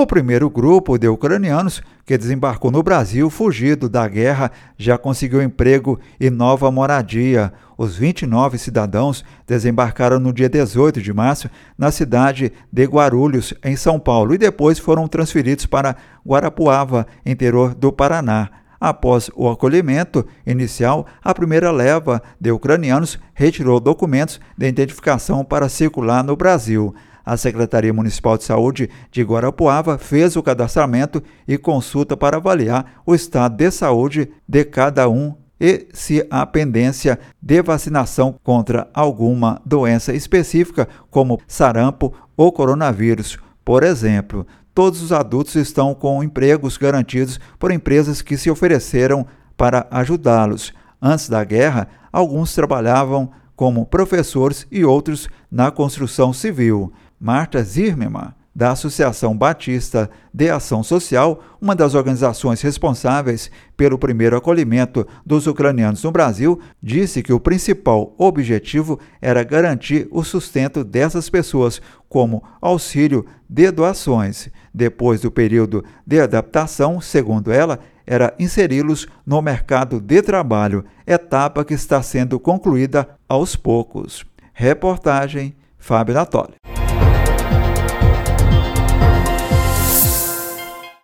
O primeiro grupo de ucranianos que desembarcou no Brasil, fugido da guerra, já conseguiu emprego e nova moradia. Os 29 cidadãos desembarcaram no dia 18 de março na cidade de Guarulhos, em São Paulo, e depois foram transferidos para Guarapuava, interior do Paraná. Após o acolhimento inicial, a primeira leva de ucranianos retirou documentos de identificação para circular no Brasil. A Secretaria Municipal de Saúde de Guarapuava fez o cadastramento e consulta para avaliar o estado de saúde de cada um e se há pendência de vacinação contra alguma doença específica, como sarampo ou coronavírus, por exemplo. Todos os adultos estão com empregos garantidos por empresas que se ofereceram para ajudá-los. Antes da guerra, alguns trabalhavam como professores e outros na construção civil. Marta Zimmermann, da Associação Batista de Ação Social, uma das organizações responsáveis pelo primeiro acolhimento dos ucranianos no Brasil, disse que o principal objetivo era garantir o sustento dessas pessoas, como auxílio de doações. Depois do período de adaptação, segundo ela, era inseri-los no mercado de trabalho, etapa que está sendo concluída aos poucos. Reportagem Fábio Natoli.